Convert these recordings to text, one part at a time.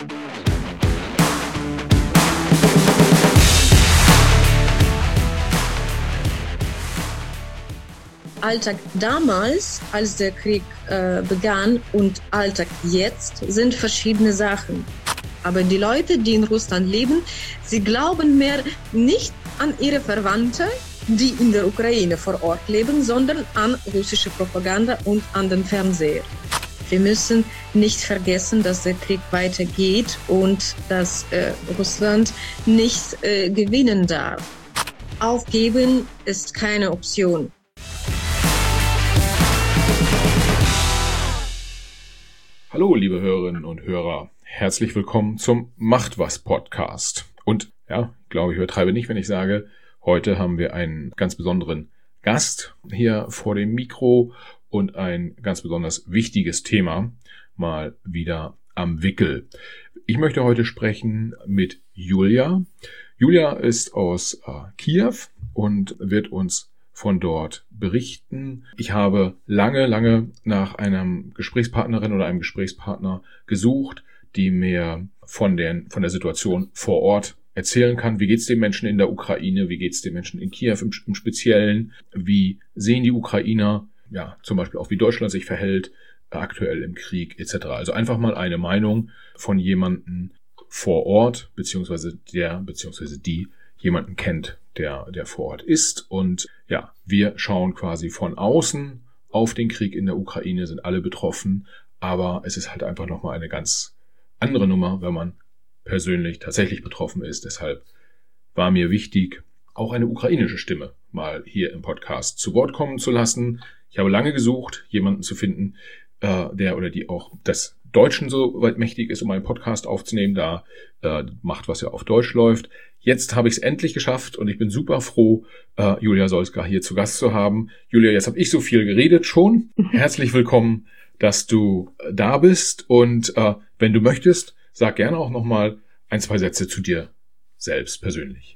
Alltag damals, als der Krieg begann, und Alltag jetzt sind verschiedene Sachen. Aber die Leute, die in Russland leben, sie glauben mehr nicht an ihre Verwandten, die in der Ukraine vor Ort leben, sondern an russische Propaganda und an den Fernseher. Wir müssen nicht vergessen, dass der Krieg weitergeht und dass Russland nicht gewinnen darf. Aufgeben ist keine Option. Hallo, liebe Hörerinnen und Hörer. Herzlich willkommen zum Macht was Podcast. Und ja, ich glaube, ich übertreibe nicht, wenn ich sage, heute haben wir einen ganz besonderen Gast hier vor dem Mikro und ein ganz besonders wichtiges Thema mal wieder am Wickel. Ich möchte heute sprechen mit Julia. Julia ist aus Kiew und wird uns von dort berichten. Ich habe lange nach einem Gesprächspartnerin oder einem Gesprächspartner gesucht, die mir von der Situation vor Ort erzählen kann. Wie geht es den Menschen in der Ukraine? Wie geht es den Menschen in Kiew im Speziellen? Wie sehen die Ukrainer, ja, zum Beispiel auch wie Deutschland sich verhält, aktuell im Krieg etc. Also einfach mal eine Meinung von jemandem vor Ort, beziehungsweise die jemanden kennt, der vor Ort ist. Und ja, wir schauen quasi von außen auf den Krieg in der Ukraine, sind alle betroffen, aber es ist halt einfach nochmal eine ganz andere Nummer, wenn man persönlich tatsächlich betroffen ist. Deshalb war mir wichtig, auch eine ukrainische Stimme mal hier im Podcast zu Wort kommen zu lassen. Ich habe lange gesucht, jemanden zu finden, der oder die auch des Deutschen so weit mächtig ist, um einen Podcast aufzunehmen, da macht, was ja auf Deutsch läuft. Jetzt habe ich es endlich geschafft und ich bin super froh, Julia Solska hier zu Gast zu haben. Julia, jetzt habe ich so viel geredet schon. Herzlich willkommen, dass du da bist. Und wenn du möchtest, sag gerne auch nochmal ein, zwei Sätze zu dir selbst persönlich.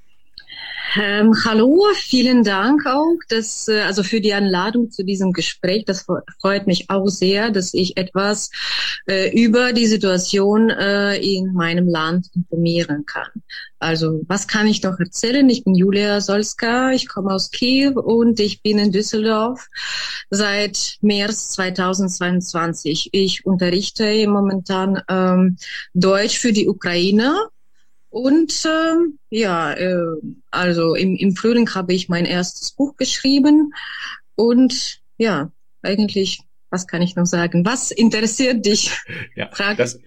Hallo, vielen Dank auch, also für die Einladung zu diesem Gespräch. Das freut mich auch sehr, dass ich etwas über die Situation in meinem Land informieren kann. Also, was kann ich noch erzählen? Ich bin Julia Solska, ich komme aus Kiew und ich bin in Düsseldorf seit März 2022. Ich unterrichte momentan Deutsch für die Ukrainer. Und also im Frühling habe ich mein erstes Buch geschrieben und ja, eigentlich, was kann ich noch sagen? Was interessiert dich? Ja, das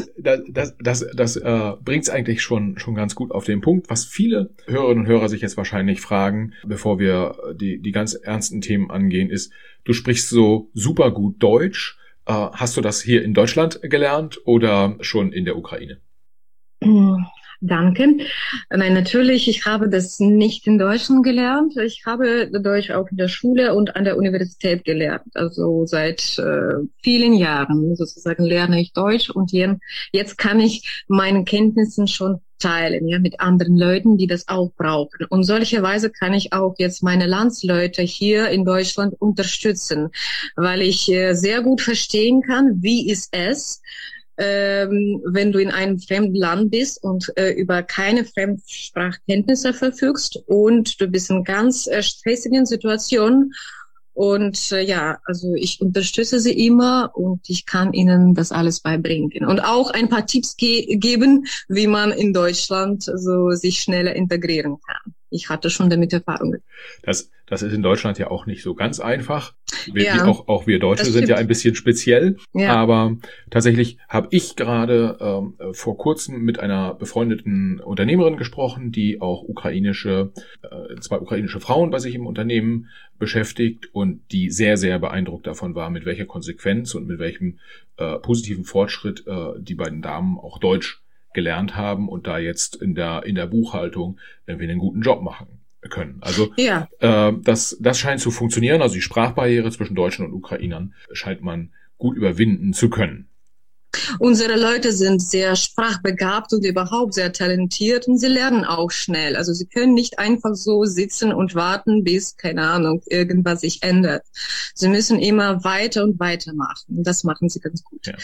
bringt es eigentlich schon ganz gut auf den Punkt, was viele Hörerinnen und Hörer sich jetzt wahrscheinlich fragen, bevor wir die ganz ernsten Themen angehen, ist, du sprichst so super gut Deutsch. Hast du das hier in Deutschland gelernt oder schon in der Ukraine? Danke. Nein, natürlich, ich habe das nicht in Deutschland gelernt. Ich habe Deutsch auch in der Schule und an der Universität gelernt. Also seit vielen Jahren sozusagen lerne ich Deutsch und jetzt kann ich meine Kenntnissen schon teilen, ja, mit anderen Leuten, die das auch brauchen. Und solcherweise kann ich auch jetzt meine Landsleute hier in Deutschland unterstützen, weil ich sehr gut verstehen kann, wie ist es, wenn du in einem fremden Land bist und über keine Fremdsprachkenntnisse verfügst und du bist in ganz stressigen Situationen. Und also ich unterstütze sie immer und ich kann ihnen das alles beibringen. Und auch ein paar Tipps geben, wie man in Deutschland so sich schneller integrieren kann. Ich hatte schon damit Erfahrungen. Das ist in Deutschland ja auch nicht so ganz einfach. Auch wir Deutsche sind ja ein bisschen speziell. Ja. Aber tatsächlich habe ich gerade vor kurzem mit einer befreundeten Unternehmerin gesprochen, die auch zwei ukrainische Frauen bei sich im Unternehmen beschäftigt und die sehr, sehr beeindruckt davon war, mit welcher Konsequenz und mit welchem positiven Fortschritt die beiden Damen auch Deutsch gelernt haben und da jetzt in der Buchhaltung irgendwie einen guten Job machen können. Also ja. Das scheint zu funktionieren. Also die Sprachbarriere zwischen Deutschen und Ukrainern scheint man gut überwinden zu können. Unsere Leute sind sehr sprachbegabt und überhaupt sehr talentiert und sie lernen auch schnell. Also sie können nicht einfach so sitzen und warten, bis, keine Ahnung, irgendwas sich ändert. Sie müssen immer weiter und weiter machen. Und das machen sie ganz gut. Ja.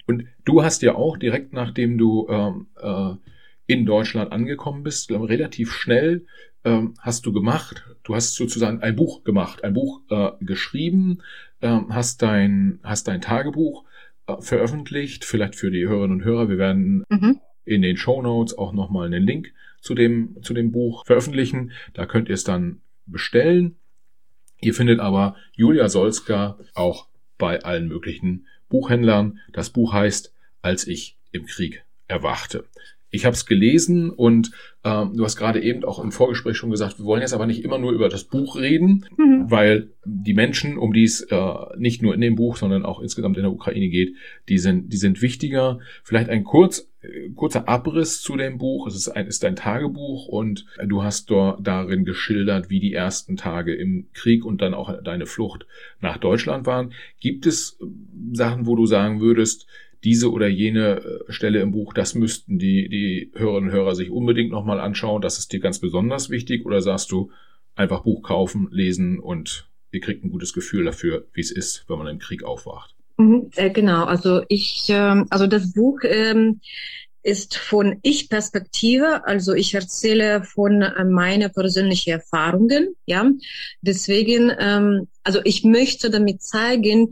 Und du hast ja auch direkt nachdem du in Deutschland angekommen bist, glaube ich, relativ schnell hast du sozusagen ein Buch gemacht, ein Buch geschrieben, hast dein Tagebuch veröffentlicht, vielleicht für die Hörerinnen und Hörer. Wir werden in den Shownotes auch nochmal einen Link zu dem Buch veröffentlichen. Da könnt ihr es dann bestellen. Ihr findet aber Julia Solska auch bei allen möglichen Buchhändlern. Das Buch heißt Als ich im Krieg erwachte. Ich habe es gelesen und du hast gerade eben auch im Vorgespräch schon gesagt, wir wollen jetzt aber nicht immer nur über das Buch reden, weil die Menschen, um die es nicht nur in dem Buch, sondern auch insgesamt in der Ukraine geht, die sind wichtiger. Vielleicht ein kurzer Abriss zu dem Buch. Es ist ein Tagebuch und du hast darin geschildert, wie die ersten Tage im Krieg und dann auch deine Flucht nach Deutschland waren. Gibt es Sachen, wo du sagen würdest, diese oder jene Stelle im Buch, das müssten die Hörerinnen und Hörer sich unbedingt nochmal anschauen, das ist dir ganz besonders wichtig, oder sagst du, einfach Buch kaufen, lesen und ihr kriegt ein gutes Gefühl dafür, wie es ist, wenn man im Krieg aufwacht? Genau, also das Buch ist von Ich-Perspektive, also ich erzähle von meinen persönlichen Erfahrungen, ja. Deswegen, also ich möchte damit zeigen,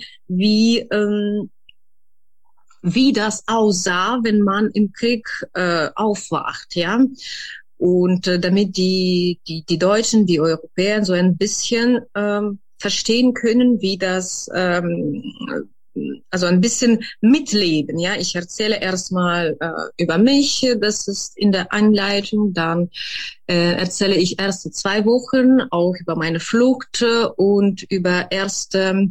wie das aussah, wenn man im Krieg aufwacht, ja. Und damit die Deutschen, die Europäer so ein bisschen verstehen können, wie das, also ein bisschen mitleben, ja. Ich erzähle erstmal über mich, das ist in der Einleitung, dann erzähle ich erste 2 Wochen auch über meine Flucht und über erste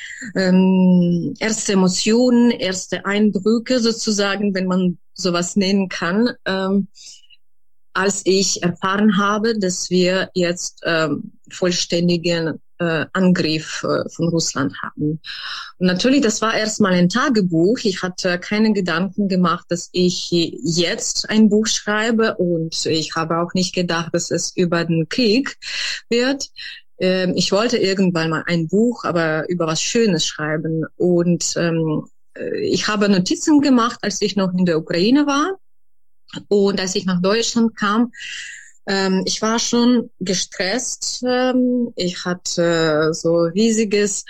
Emotionen, erste Eindrücke sozusagen, wenn man sowas nennen kann, als ich erfahren habe, dass wir jetzt vollständigen Angriff von Russland haben. Und natürlich, das war erstmal ein Tagebuch. Ich hatte keine Gedanken gemacht, dass ich jetzt ein Buch schreibe, und ich habe auch nicht gedacht, dass es über den Krieg wird. Ich wollte irgendwann mal ein Buch, aber über was Schönes schreiben. Und ich habe Notizen gemacht, als ich noch in der Ukraine war. Und als ich nach Deutschland kam, ich war schon gestresst. Ich hatte so riesiges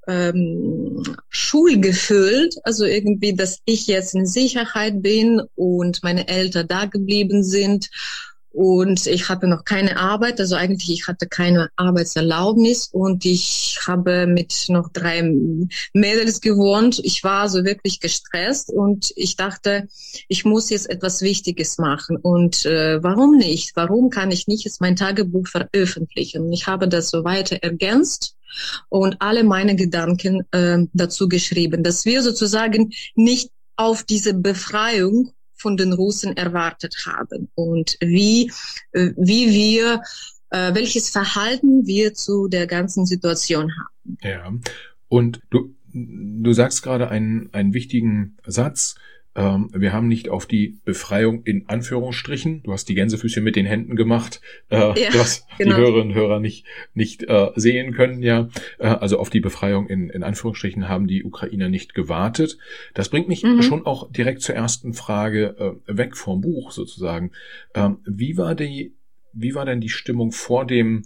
Schulgefühl, also irgendwie, dass ich jetzt in Sicherheit bin und meine Eltern da geblieben sind. Und ich hatte noch keine Arbeit, also eigentlich ich hatte keine Arbeitserlaubnis, und ich habe mit noch 3 Mädels gewohnt. Ich war so wirklich gestresst und ich dachte, ich muss jetzt etwas Wichtiges machen. Und warum nicht? Warum kann ich nicht jetzt mein Tagebuch veröffentlichen? Ich habe das so weiter ergänzt und alle meine Gedanken dazu geschrieben, dass wir sozusagen nicht auf diese Befreiung von den Russen erwartet haben und wie wir, welches Verhalten wir zu der ganzen Situation haben. Ja, und du sagst gerade einen wichtigen Satz. Wir haben nicht auf die Befreiung in Anführungsstrichen, du hast die Gänsefüßchen mit den Händen gemacht, was genau die Hörerinnen und Hörer nicht sehen können, ja. Also auf die Befreiung in Anführungsstrichen haben die Ukrainer nicht gewartet. Das bringt mich schon auch direkt zur ersten Frage, weg vom Buch sozusagen. Wie war denn die Stimmung vor dem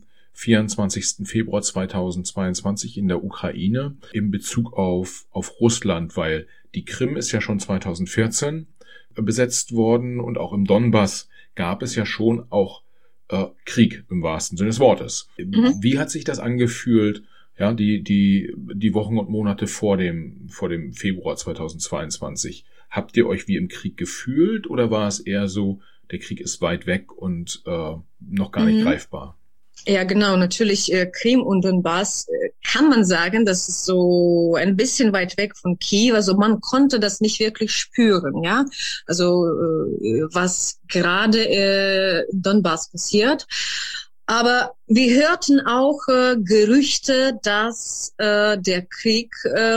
24. Februar 2022 in der Ukraine in Bezug auf Russland, weil die Krim ist ja schon 2014 besetzt worden und auch im Donbass gab es ja schon auch Krieg im wahrsten Sinne des Wortes. Wie hat sich das angefühlt, ja, die Wochen und Monate vor dem Februar 2022? Habt ihr euch wie im Krieg gefühlt oder war es eher so, der Krieg ist weit weg und noch gar nicht greifbar? Ja, genau. Natürlich Krim und Donbass kann man sagen, das ist so ein bisschen weit weg von Kiew. Also man konnte das nicht wirklich spüren, ja. Also was gerade in Donbass passiert. Aber wir hörten auch Gerüchte, dass der Krieg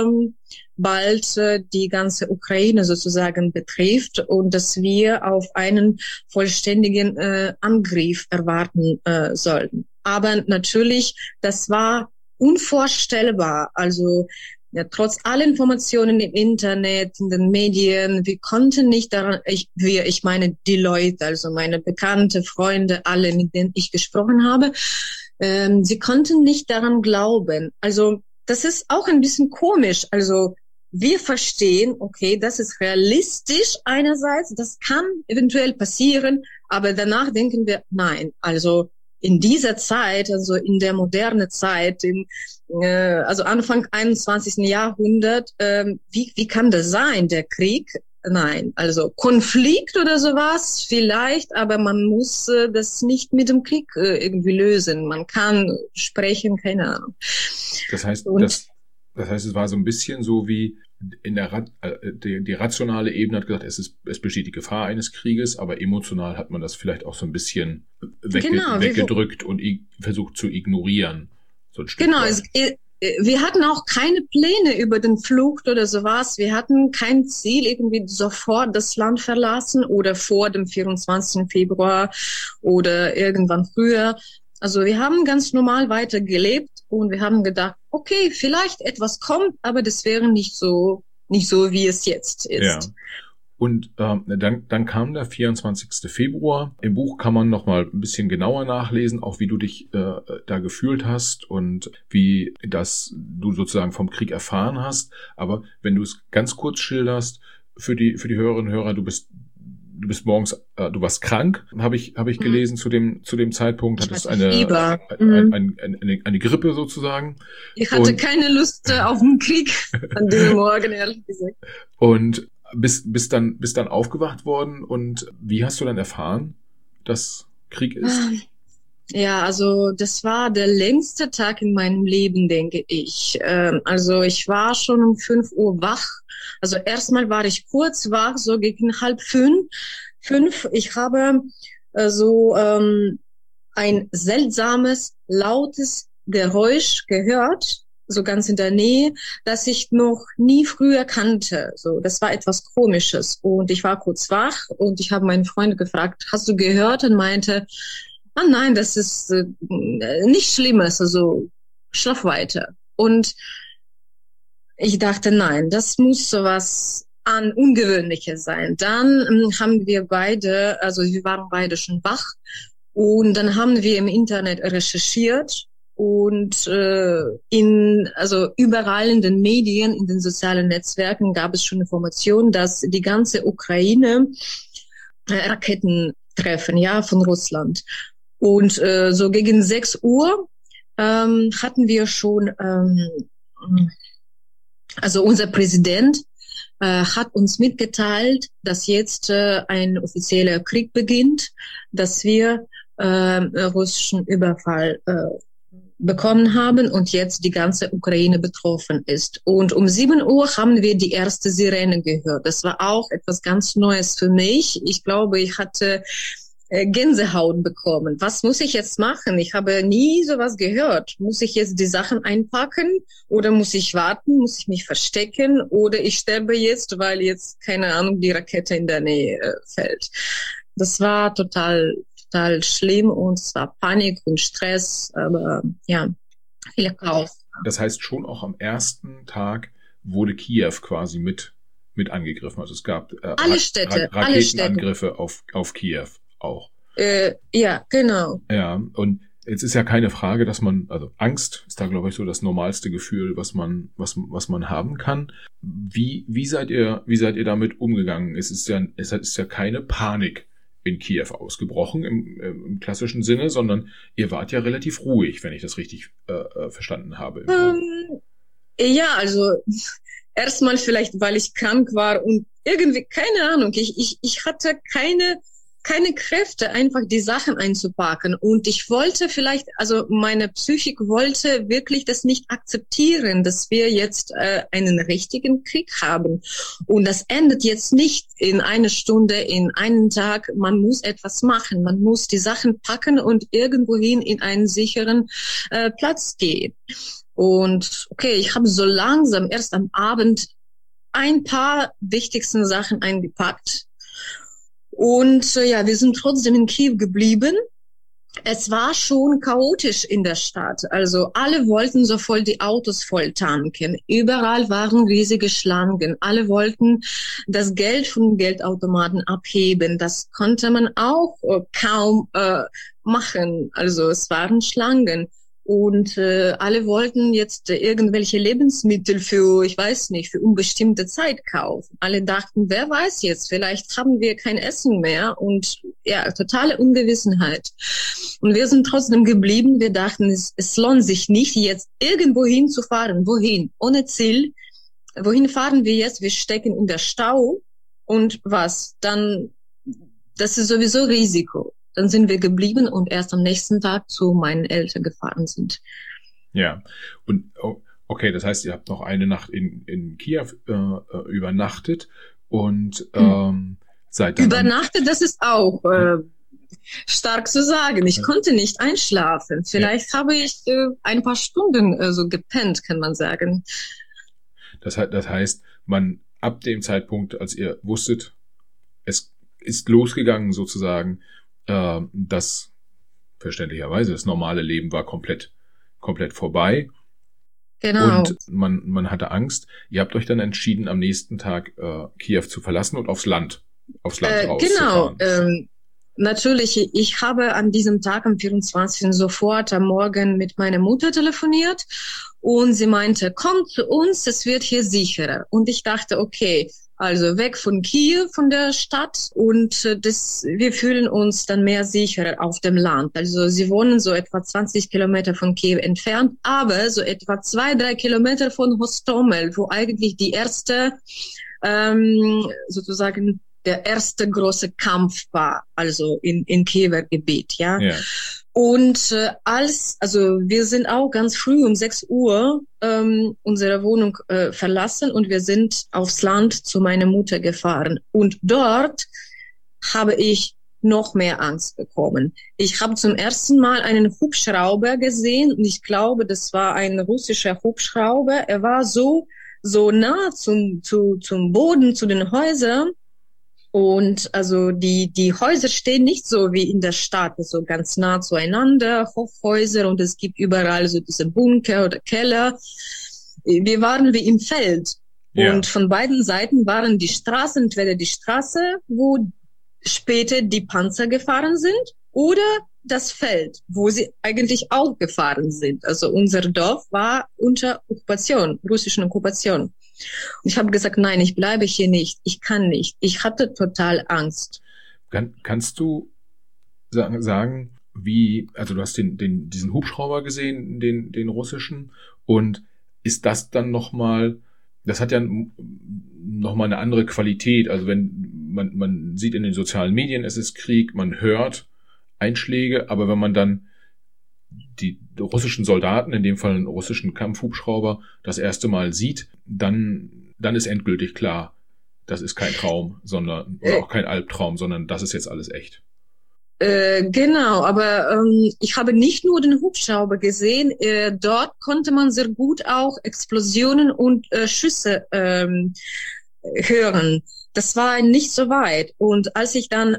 bald die ganze Ukraine sozusagen betrifft und dass wir auf einen vollständigen Angriff erwarten sollten. Aber natürlich, das war unvorstellbar. Also Ja, trotz aller Informationen im Internet, in den Medien, wir konnten nicht daran, ich meine die Leute, also meine Bekannte, Freunde, alle, mit denen ich gesprochen habe, sie konnten nicht daran glauben. Also das ist auch ein bisschen komisch. Also wir verstehen, okay, das ist realistisch einerseits, das kann eventuell passieren, aber danach denken wir, nein, also in dieser Zeit, also in der modernen Zeit, also Anfang 21. Jahrhundert, wie kann das sein, der Krieg? Nein, also Konflikt oder sowas vielleicht, aber man muss das nicht mit dem Krieg irgendwie lösen. Man kann sprechen, keine Ahnung. Das heißt, es war so ein bisschen so wie in die rationale Ebene hat gesagt, es besteht die Gefahr eines Krieges, aber emotional hat man das vielleicht auch so ein bisschen weggedrückt und versucht zu ignorieren. So ein Stück weit. Wir hatten auch keine Pläne über den Flucht oder sowas. Wir hatten kein Ziel, irgendwie sofort das Land verlassen oder vor dem 24. Februar oder irgendwann früher. Also wir haben ganz normal weiter gelebt und wir haben gedacht, okay, vielleicht etwas kommt, aber das wäre nicht so, wie es jetzt ist. Ja. Und dann kam der 24. Februar. Im Buch kann man noch mal ein bisschen genauer nachlesen, auch wie du dich da gefühlt hast und wie das du sozusagen vom Krieg erfahren hast. Aber wenn du es ganz kurz schilderst, für die Hörerinnen und Hörer, du bist morgens, du warst krank, habe ich gelesen zu dem Zeitpunkt, hattest eine Grippe sozusagen. Ich hatte keine Lust auf den Krieg an diesem Morgen, ehrlich gesagt. Und bist dann aufgewacht worden und wie hast du dann erfahren, dass Krieg ist? Ja, also das war der längste Tag in meinem Leben, denke ich. Also ich war schon um 5 Uhr wach. Also erstmal war ich kurz wach, so gegen 4:30. Ich habe ein seltsames, lautes Geräusch gehört, so ganz in der Nähe, das ich noch nie früher kannte. So, das war etwas Komisches. Und ich war kurz wach und ich habe meinen Freund gefragt, hast du gehört? Und meinte, nein, das ist nichts Schlimmes, also schlaf weiter. Und ich dachte, nein, das muss sowas Ungewöhnliches sein. Dann haben wir wir waren beide schon wach und dann haben wir im Internet recherchiert und überall in den Medien, in den sozialen Netzwerken gab es schon Informationen, dass die ganze Ukraine Raketen treffen, ja, von Russland. Und so gegen 6 Uhr hatten wir schon, also unser Präsident hat uns mitgeteilt, dass jetzt ein offizieller Krieg beginnt, dass wir russischen Überfall bekommen haben und jetzt die ganze Ukraine betroffen ist. Und um 7 Uhr haben wir die erste Sirene gehört. Das war auch etwas ganz Neues für mich. Ich glaube, ich hatte Gänsehaut bekommen. Was muss ich jetzt machen? Ich habe nie sowas gehört. Muss ich jetzt die Sachen einpacken oder muss ich warten? Muss ich mich verstecken oder ich sterbe jetzt, weil jetzt, keine Ahnung, die Rakete in der Nähe fällt. Das war total schlimm und es war Panik und Stress, aber ja, viel Chaos. Das heißt, schon auch am ersten Tag wurde Kiew quasi mit angegriffen. Also es gab alle Städte, Raketenangriffe auf Kiew auch. Ja, genau. Ja, und jetzt ist ja keine Frage, dass also Angst ist da, glaube ich, so das normalste Gefühl, was man haben kann. Wie seid ihr damit umgegangen? Es ist ja keine Panik in Kiew ausgebrochen im klassischen Sinne, sondern ihr wart ja relativ ruhig, wenn ich das richtig verstanden habe. Ja, also erstmal vielleicht, weil ich krank war und irgendwie, keine Ahnung, ich hatte keine Kräfte, einfach die Sachen einzupacken. Und ich wollte meine Psychik wollte wirklich das nicht akzeptieren, dass wir jetzt einen richtigen Krieg haben. Und das endet jetzt nicht in einer Stunde, in einem Tag. Man muss etwas machen. Man muss die Sachen packen und irgendwohin in einen sicheren Platz gehen. Und okay, ich habe so langsam erst am Abend ein paar wichtigsten Sachen eingepackt. Und wir sind trotzdem in Kiew geblieben. Es war schon chaotisch in der Stadt. Also alle wollten so voll die Autos voll tanken. Überall waren riesige Schlangen. Alle wollten das Geld vom Geldautomaten abheben. Das konnte man auch kaum machen. Also es waren Schlangen. Und alle wollten jetzt irgendwelche Lebensmittel für, ich weiß nicht, für unbestimmte Zeit kaufen. Alle dachten, wer weiß jetzt, vielleicht haben wir kein Essen mehr und ja, totale Ungewissenheit. Und wir sind trotzdem geblieben. Wir dachten, es lohnt sich nicht, jetzt irgendwo hinzufahren. Wohin? Ohne Ziel. Wohin fahren wir jetzt? Wir stecken in der Stau. Und was? Dann, das ist sowieso Risiko. Dann sind wir geblieben und erst am nächsten Tag zu meinen Eltern gefahren sind. Ja, und okay, das heißt, ihr habt noch eine Nacht in Kiew übernachtet und seid dann... Übernachtet, das ist auch stark zu sagen. Ich konnte nicht einschlafen. Vielleicht habe ich ein paar Stunden so gepennt, kann man sagen. Das heißt, man ab dem Zeitpunkt, als ihr wusstet, es ist losgegangen sozusagen, das verständlicherweise das normale Leben war komplett vorbei. Genau. Und man hatte Angst. Ihr habt euch dann entschieden, am nächsten Tag Kiew zu verlassen und aufs Land rauszufahren. Genau. Natürlich, ich habe an diesem Tag, am 24. sofort am Morgen mit meiner Mutter telefoniert und sie meinte, komm zu uns, es wird hier sicherer. Und ich dachte, okay, also weg von Kiew, von der Stadt und wir fühlen uns dann mehr sicherer auf dem Land. Also sie wohnen so etwa 20 Kilometer von Kiew entfernt, aber so etwa 2-3 Kilometer von Hostomel, wo eigentlich die erste, sozusagen der erste große Kampf war, also in Kiewer Gebiet, ja. Ja. Und also wir sind auch ganz früh um 6 Uhr unsere Wohnung verlassen und wir sind aufs Land zu meiner Mutter gefahren. Und dort habe ich noch mehr Angst bekommen. Ich habe zum ersten Mal einen Hubschrauber gesehen und ich glaube, das war ein russischer Hubschrauber. Er war so nah zum Boden, zu den Häusern. Und also die Häuser stehen nicht so wie in der Stadt, so ganz nah zueinander, Hochhäuser und es gibt überall so diese Bunker oder Keller. Wir waren wie im Feld. Ja. Und von beiden Seiten waren die Straßen, entweder die Straße, wo später die Panzer gefahren sind, oder das Feld, wo sie eigentlich auch gefahren sind. Also unser Dorf war unter Okkupation, russischen Okkupation. Und ich habe gesagt, nein, ich bleibe hier nicht. Ich kann nicht. Ich hatte total Angst. Kannst du sagen, wie, also du hast diesen Hubschrauber gesehen, den russischen, und ist das dann nochmal, das hat ja nochmal eine andere Qualität. Also wenn man sieht in den sozialen Medien, es ist Krieg, man hört Einschläge, aber wenn man dann die russischen Soldaten, in dem Fall einen russischen Kampfhubschrauber, das erste Mal sieht, dann ist endgültig klar, das ist kein Traum, sondern, oder auch kein Albtraum, sondern das ist jetzt alles echt. Genau, aber ich habe nicht nur den Hubschrauber gesehen, dort konnte man sehr gut auch Explosionen und Schüsse hören. Das war nicht so weit. Und als ich dann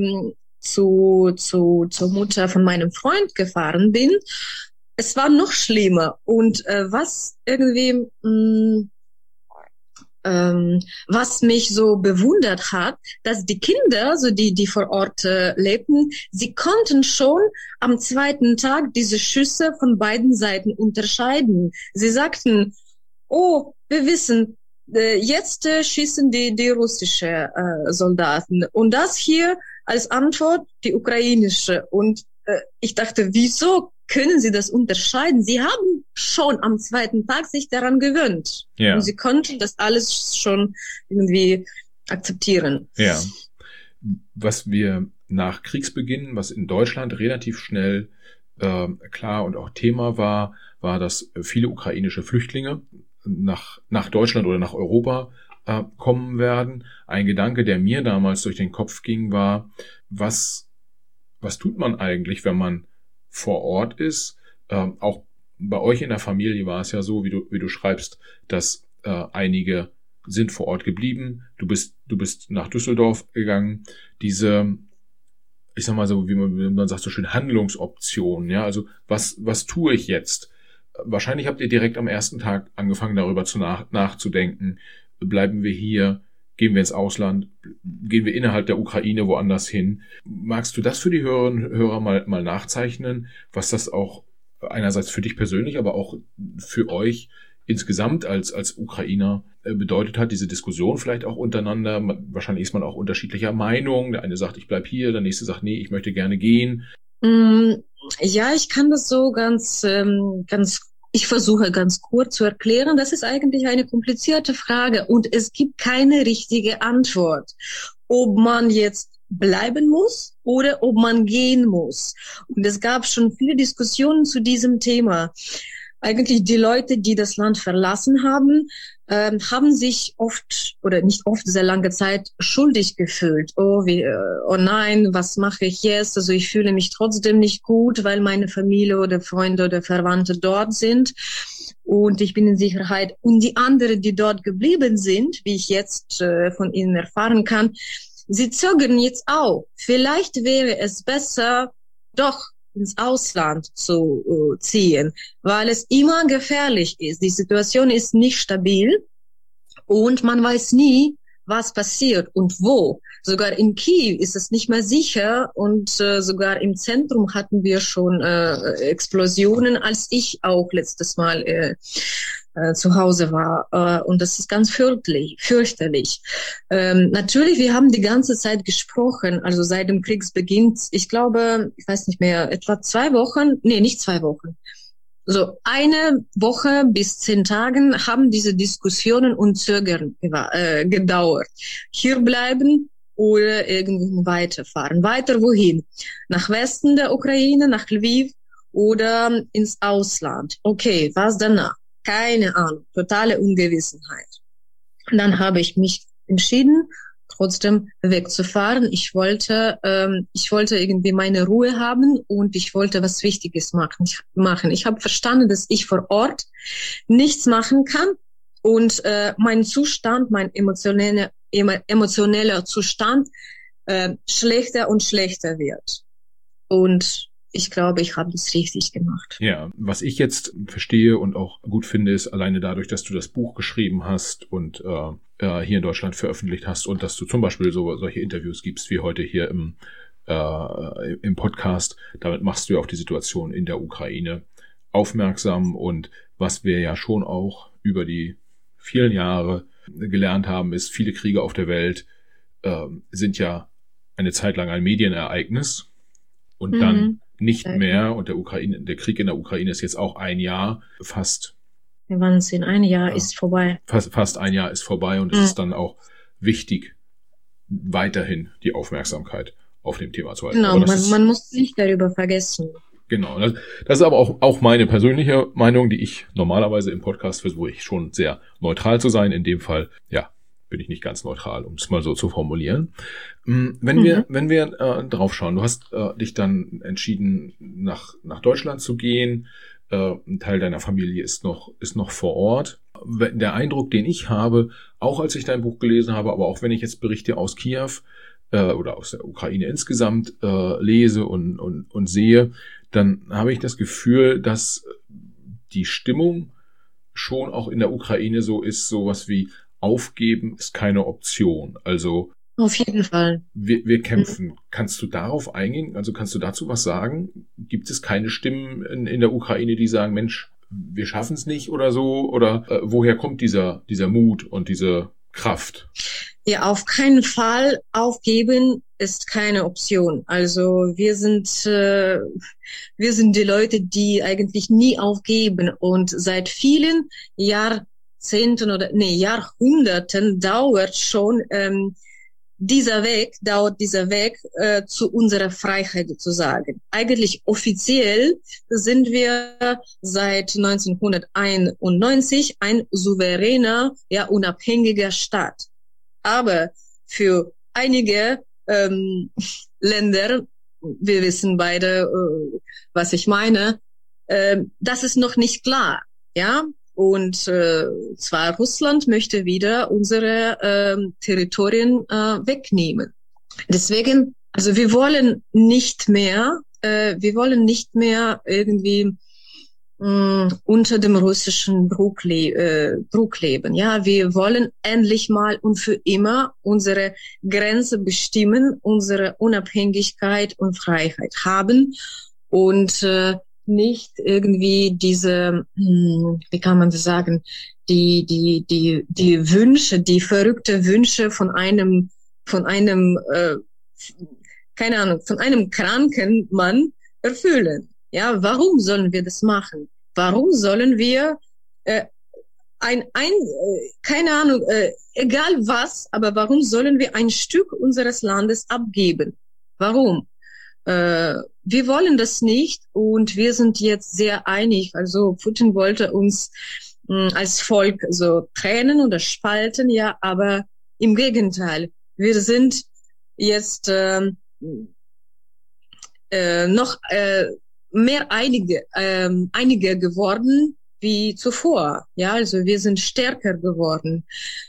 zur Mutter von meinem Freund gefahren bin, es war noch schlimmer. Und was irgendwie was mich so bewundert hat, dass die Kinder, so die vor Ort lebten, sie konnten schon am zweiten Tag diese Schüsse von beiden Seiten unterscheiden. Sie sagten, oh, wir wissen, jetzt schießen die russische Soldaten. Und das hier als Antwort die ukrainische. Und ich dachte, wieso können Sie das unterscheiden? Sie haben schon am zweiten Tag sich daran gewöhnt. Ja. Und Sie konnten das alles schon irgendwie akzeptieren. Ja. Was wir nach Kriegsbeginn, was in Deutschland relativ schnell klar und auch Thema war, dass viele ukrainische Flüchtlinge nach Deutschland oder nach Europa kommen werden. Ein Gedanke, der mir damals durch den Kopf ging, war, was tut man eigentlich, wenn man vor Ort ist? Auch bei euch in der Familie war es ja so, wie du schreibst, dass einige sind vor Ort geblieben. Du bist nach Düsseldorf gegangen. Diese ich sag mal so, wie man sagt so schön, Handlungsoptionen, ja, also was tue ich jetzt? Wahrscheinlich habt ihr direkt am ersten Tag angefangen, darüber nachzudenken. Bleiben wir hier? Gehen wir ins Ausland? Gehen wir innerhalb der Ukraine woanders hin? Magst du das für die Hörerinnen und Hörer mal nachzeichnen, was das auch einerseits für dich persönlich, aber auch für euch insgesamt als Ukrainer bedeutet hat, diese Diskussion vielleicht auch untereinander? Wahrscheinlich ist man auch unterschiedlicher Meinung. Der eine sagt, ich bleib hier, der nächste sagt, nee, ich möchte gerne gehen. Ja, ich kann das so ich versuche ganz kurz zu erklären. Das ist eigentlich eine komplizierte Frage und es gibt keine richtige Antwort, ob man jetzt bleiben muss oder ob man gehen muss. Und es gab schon viele Diskussionen zu diesem Thema. Eigentlich die Leute, die das Land verlassen haben, haben sich oft oder nicht oft, sehr lange Zeit schuldig gefühlt. Oh nein, was mache ich jetzt? Also ich fühle mich trotzdem nicht gut, weil meine Familie oder Freunde oder Verwandte dort sind und ich bin in Sicherheit. Und die anderen, die dort geblieben sind, wie ich jetzt von ihnen erfahren kann, sie zögern jetzt auch. Vielleicht wäre es besser, doch ins Ausland zu ziehen, weil es immer gefährlich ist. Die Situation ist nicht stabil und man weiß nie, was passiert und wo. Sogar in Kiew ist es nicht mehr sicher und sogar im Zentrum hatten wir schon Explosionen, als ich auch letztes Mal zu Hause war. Und das ist ganz fürchterlich. Natürlich, wir haben die ganze Zeit gesprochen, also seit dem Kriegsbeginn, ich glaube, ich weiß nicht mehr, etwa 2 Wochen, nicht 2 Wochen. So 1 Woche bis 10 Tagen haben diese Diskussionen und Zögern gedauert. Hier bleiben oder irgendwie weiterfahren. Weiter wohin? Nach Westen der Ukraine, nach Lviv oder ins Ausland. Okay, was danach? Keine Ahnung, totale Ungewissenheit. Dann habe ich mich entschieden, trotzdem wegzufahren. Ich wollte irgendwie meine Ruhe haben und ich wollte was Wichtiges machen. Ich habe verstanden, dass ich vor Ort nichts machen kann und mein Zustand, mein emotioneller Zustand schlechter und schlechter wird. Und ich glaube, ich habe das richtig gemacht. Ja, was ich jetzt verstehe und auch gut finde, ist alleine dadurch, dass du das Buch geschrieben hast und hier in Deutschland veröffentlicht hast und dass du zum Beispiel solche Interviews gibst wie heute hier im Podcast. Damit machst du ja auf die Situation in der Ukraine aufmerksam und was wir ja schon auch über die vielen Jahre gelernt haben, ist, viele Kriege auf der Welt sind ja eine Zeit lang ein Medienereignis und dann nicht mehr. Und der Krieg in der Ukraine ist jetzt auch 1 Jahr fast. Wahnsinn, 1 Jahr ist vorbei. Fast 1 Jahr ist vorbei und es ist dann auch wichtig, weiterhin die Aufmerksamkeit auf dem Thema zu halten. Genau, man muss nicht darüber vergessen. Genau, das ist aber auch meine persönliche Meinung, die ich normalerweise im Podcast versuche, ich schon sehr neutral zu sein. In dem Fall, ja, bin ich nicht ganz neutral, um es mal so zu formulieren. Wenn wir drauf schauen, du hast dich dann entschieden, nach Deutschland zu gehen. Ein Teil deiner Familie ist noch vor Ort. Der Eindruck, den ich habe, auch als ich dein Buch gelesen habe, aber auch wenn ich jetzt Berichte aus Kiew oder aus der Ukraine insgesamt lese und sehe, dann habe ich das Gefühl, dass die Stimmung schon auch in der Ukraine so ist, sowas wie aufgeben ist keine Option. Also auf jeden Fall. Wir kämpfen. Kannst du darauf eingehen? Also kannst du dazu was sagen? Gibt es keine Stimmen in der Ukraine, die sagen, Mensch, wir schaffen es nicht oder so? Oder woher kommt dieser Mut und diese Kraft? Ja, auf keinen Fall. Aufgeben ist keine Option. Also wir sind die Leute, die eigentlich nie aufgeben und seit vielen Jahrzehnten Jahrhunderten dauert dieser Weg zu unserer Freiheit sozusagen. Eigentlich offiziell sind wir seit 1991 ein souveräner, unabhängiger Staat. Aber für einige Länder, wir wissen beide, was ich meine, das ist noch nicht klar, ja. Und zwar Russland möchte wieder unsere Territorien wegnehmen. Deswegen Also wir wollen nicht mehr irgendwie unter dem russischen Druck leben. Ja, wir wollen endlich mal und für immer unsere Grenze bestimmen, unsere Unabhängigkeit und Freiheit haben und nicht irgendwie diese, wie kann man das sagen, die Wünsche, die verrückte Wünsche von einem keine Ahnung, von einem kranken Mann erfüllen. Ja, warum sollen wir das machen? Warum sollen wir keine Ahnung, egal was, aber warum sollen wir ein Stück unseres Landes abgeben? Warum? Wir wollen das nicht und wir sind jetzt sehr einig. Also Putin wollte uns als Volk so trennen oder spalten, ja, aber im Gegenteil, wir sind jetzt noch mehr einige geworden wie zuvor. Ja, also wir sind stärker geworden.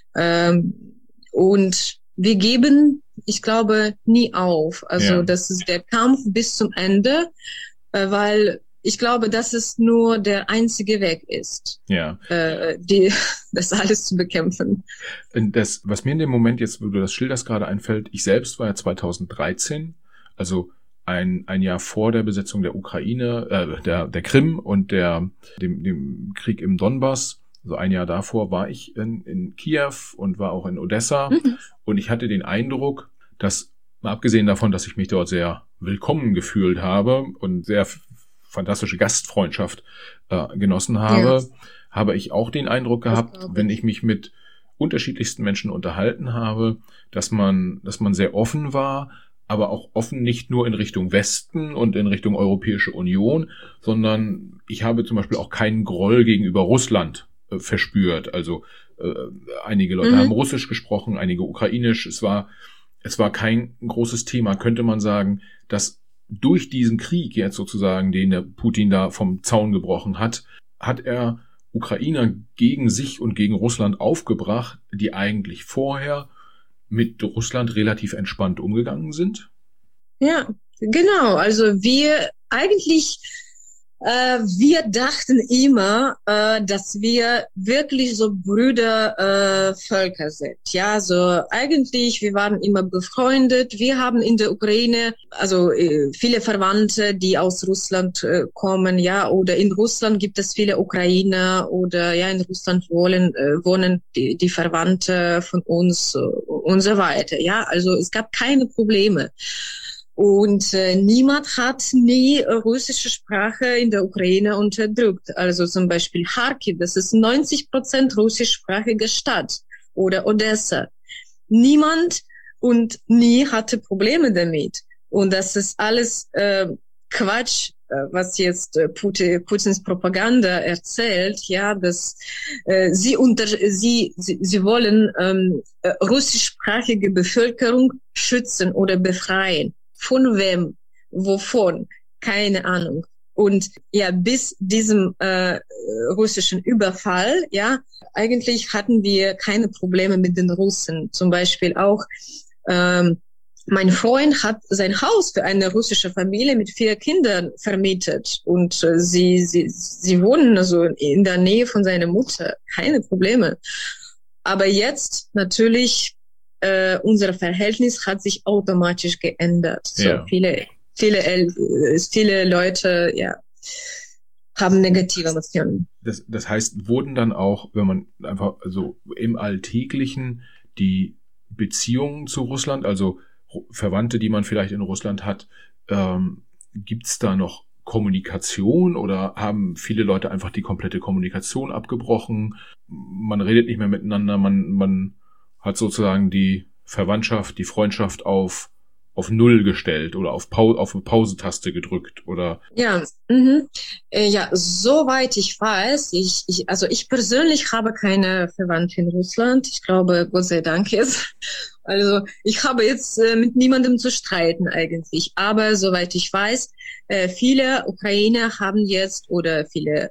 Und wir geben, ich glaube, nie auf. Also das ist der Kampf bis zum Ende, weil ich glaube, dass es nur der einzige Weg ist, das alles zu bekämpfen. Das, was mir in dem Moment jetzt, wo du das schilderst, gerade einfällt, ich selbst war ja 2013, also ein Jahr vor der Besetzung der Ukraine, der Krim und dem Krieg im Donbass. Also ein Jahr davor war ich in Kiew und war auch in Odessa. Und ich hatte den Eindruck, dass, mal abgesehen davon, dass ich mich dort sehr willkommen gefühlt habe und sehr fantastische Gastfreundschaft genossen habe, habe ich auch den Eindruck gehabt, wenn ich mich mit unterschiedlichsten Menschen unterhalten habe, dass man sehr offen war, aber auch offen nicht nur in Richtung Westen und in Richtung Europäische Union, sondern ich habe zum Beispiel auch keinen Groll gegenüber Russland verspürt. Also einige Leute haben Russisch gesprochen, einige Ukrainisch. Es war kein großes Thema, könnte man sagen, dass durch diesen Krieg jetzt sozusagen, den der Putin da vom Zaun gebrochen hat, hat er Ukrainer gegen sich und gegen Russland aufgebracht, die eigentlich vorher mit Russland relativ entspannt umgegangen sind? Ja, genau. Also wir dachten immer, dass wir wirklich so Brüdervölker sind. Ja, so eigentlich, wir waren immer befreundet. Wir haben in der Ukraine, also viele Verwandte, die aus Russland kommen, ja, oder in Russland gibt es viele Ukrainer oder ja, in Russland wohnen die Verwandte von uns und so weiter. Ja, also es gab keine Probleme. Und niemand hat nie russische Sprache in der Ukraine unterdrückt. Also zum Beispiel Kharkiv, das ist 90% russischsprachige Stadt, oder Odessa. Niemand und nie hatte Probleme damit. Und das ist alles Quatsch, was jetzt Putins Propaganda erzählt, ja, dass sie wollen russischsprachige Bevölkerung schützen oder befreien. Von wem? Wovon? Keine Ahnung. Und ja, bis diesem russischen Überfall, ja, eigentlich hatten wir keine Probleme mit den Russen. Zum Beispiel auch, mein Freund hat sein Haus für eine russische Familie mit 4 Kindern vermietet und sie wohnen also in der Nähe von seiner Mutter. Keine Probleme. Aber jetzt natürlich unser Verhältnis hat sich automatisch geändert. So viele Leute, ja, haben negative Emotionen. Das heißt, wurden dann auch, wenn man einfach so im Alltäglichen die Beziehungen zu Russland, also Verwandte, die man vielleicht in Russland hat, gibt's da noch Kommunikation oder haben viele Leute einfach die komplette Kommunikation abgebrochen? Man redet nicht mehr miteinander, man hat sozusagen die Verwandtschaft, die Freundschaft auf Null gestellt oder auf eine Pause-Taste gedrückt, oder? Ja, ja, soweit ich weiß, ich persönlich habe keine Verwandte in Russland. Ich glaube, Gott sei Dank jetzt. Also ich habe jetzt mit niemandem zu streiten eigentlich. Aber soweit ich weiß, viele Ukrainer haben jetzt oder viele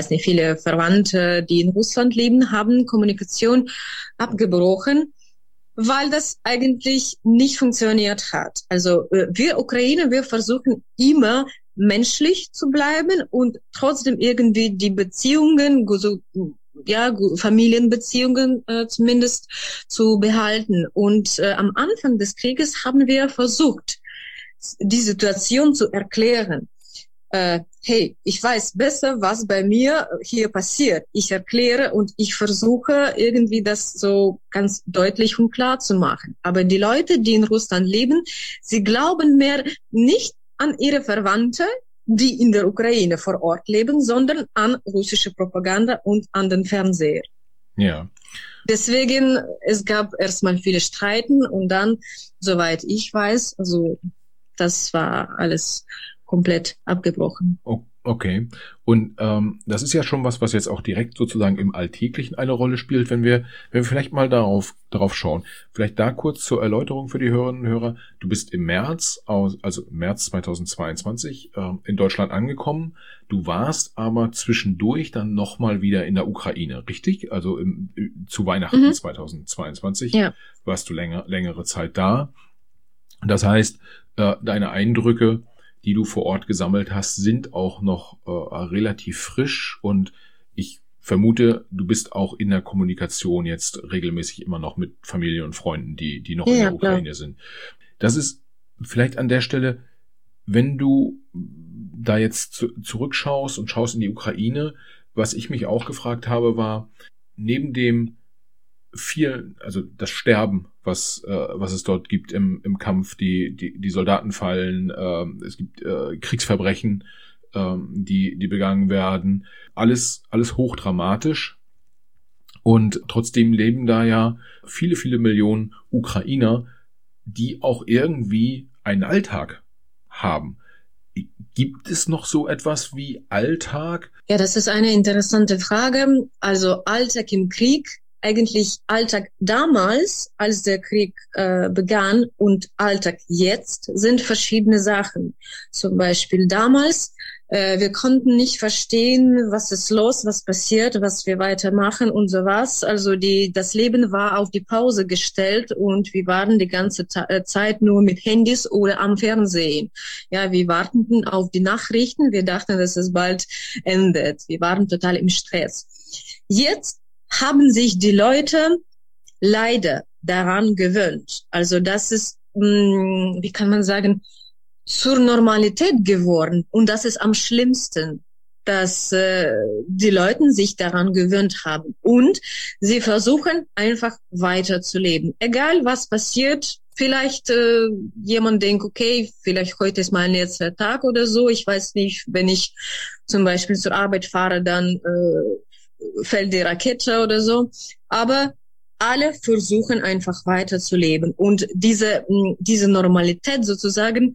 viele Verwandte, die in Russland leben, haben Kommunikation abgebrochen. weil das eigentlich nicht funktioniert hat. Also wir Ukrainer, wir versuchen immer menschlich zu bleiben und trotzdem irgendwie die Beziehungen, so, ja, Familienbeziehungen zumindest zu behalten. Und am Anfang des Krieges haben wir versucht, die Situation zu erklären. Hey, ich weiß besser, was bei mir hier passiert. Ich erkläre und ich versuche irgendwie das so ganz deutlich und klar zu machen. Aber die Leute, die in Russland leben, sie glauben mehr nicht an ihre Verwandte, die in der Ukraine vor Ort leben, sondern an russische Propaganda und an den Fernseher. Ja. Deswegen, es gab erstmal viele Streiten und dann, soweit ich weiß, also das war alles komplett abgebrochen. Okay. Und das ist ja schon was jetzt auch direkt sozusagen im Alltäglichen eine Rolle spielt, wenn wir vielleicht mal darauf schauen. Vielleicht da kurz zur Erläuterung für die Hörerinnen und Hörer. Du bist im März 2022 in Deutschland angekommen. Du warst aber zwischendurch dann nochmal wieder in der Ukraine, richtig? Also zu Weihnachten 2022 warst du längere Zeit da. Das heißt, deine Eindrücke, die du vor Ort gesammelt hast, sind auch noch relativ frisch und ich vermute, du bist auch in der Kommunikation jetzt regelmäßig immer noch mit Familie und Freunden, die noch in der Ukraine sind. Das ist vielleicht an der Stelle, wenn du da jetzt zurückschaust und schaust in die Ukraine, was ich mich auch gefragt habe, war, neben dem also das Sterben, was es dort gibt im Kampf, die Soldaten fallen, es gibt Kriegsverbrechen, die begangen werden, alles hochdramatisch. Und trotzdem leben da ja viele, viele Millionen Ukrainer, die auch irgendwie einen Alltag haben. Gibt es noch so etwas wie Alltag? Ja, das ist eine interessante Frage. Also Alltag im Krieg, eigentlich Alltag damals, als der Krieg begann und Alltag jetzt sind verschiedene Sachen. Zum Beispiel damals, wir konnten nicht verstehen, was ist los, was passiert, was wir weitermachen und sowas. Also das Leben war auf die Pause gestellt und wir waren die ganze Zeit nur mit Handys oder am Fernsehen. Ja, wir warteten auf die Nachrichten, wir dachten, dass es bald endet. Wir waren total im Stress. Jetzt haben sich die Leute leider daran gewöhnt. Also das ist, wie kann man sagen, zur Normalität geworden. Und das ist am schlimmsten, dass die Leute sich daran gewöhnt haben. Und sie versuchen einfach weiterzuleben. Egal was passiert, vielleicht jemand denkt, okay, vielleicht heute ist mein letzter Tag oder so. Ich weiß nicht, wenn ich zum Beispiel zur Arbeit fahre, dann fällt die Rakete oder so. Aber alle versuchen einfach weiterzuleben und diese Normalität sozusagen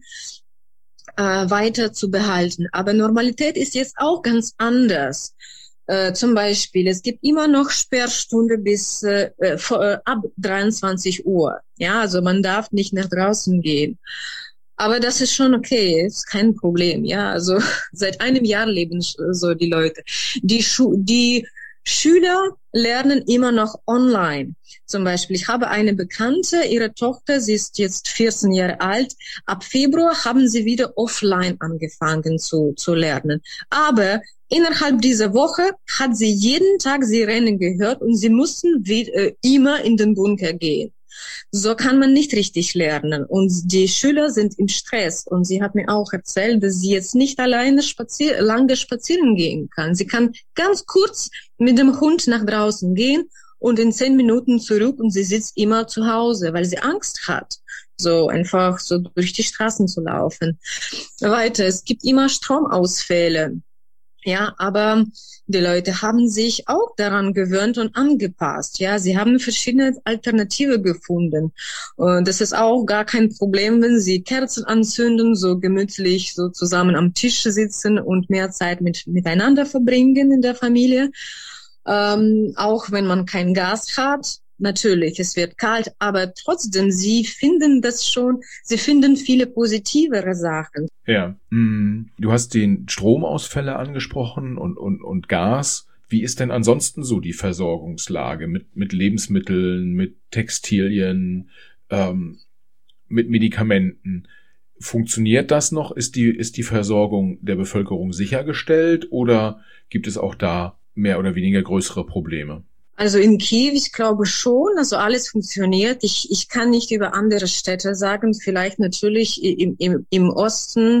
weiter zu behalten. Aber Normalität ist jetzt auch ganz anders. Zum Beispiel, es gibt immer noch Sperrstunde bis ab 23 Uhr. Ja, also man darf nicht nach draußen gehen. Aber das ist schon okay, ist kein Problem. Ja, also seit einem Jahr leben so die Leute. Die Schüler lernen immer noch online. Zum Beispiel, ich habe eine Bekannte, ihre Tochter, sie ist jetzt 14 Jahre alt. Ab Februar haben sie wieder offline angefangen zu lernen. Aber innerhalb dieser Woche hat sie jeden Tag Sirenen gehört und sie mussten immer in den Bunker gehen. So kann man nicht richtig lernen. Und die Schüler sind im Stress. Und sie hat mir auch erzählt, dass sie jetzt nicht alleine lange spazieren gehen kann. Sie kann ganz kurz mit dem Hund nach draußen gehen und in 10 Minuten zurück und sie sitzt immer zu Hause, weil sie Angst hat, so einfach so durch die Straßen zu laufen. Weiter, es gibt immer Stromausfälle. Ja, aber die Leute haben sich auch daran gewöhnt und angepasst. Ja, sie haben verschiedene Alternative gefunden. Und das ist auch gar kein Problem, wenn sie Kerzen anzünden, so gemütlich so zusammen am Tisch sitzen und mehr Zeit miteinander verbringen in der Familie. Auch wenn man kein Gas hat. Natürlich, es wird kalt, aber trotzdem, sie finden viele positivere Sachen. Ja, du hast den Stromausfälle angesprochen und Gas. Wie ist denn ansonsten so die Versorgungslage mit Lebensmitteln, mit Textilien, mit Medikamenten? Funktioniert das noch? Ist die Versorgung der Bevölkerung sichergestellt oder gibt es auch da mehr oder weniger größere Probleme? Also in Kiew, ich glaube schon, also alles funktioniert. Ich kann nicht über andere Städte sagen, vielleicht natürlich im Osten,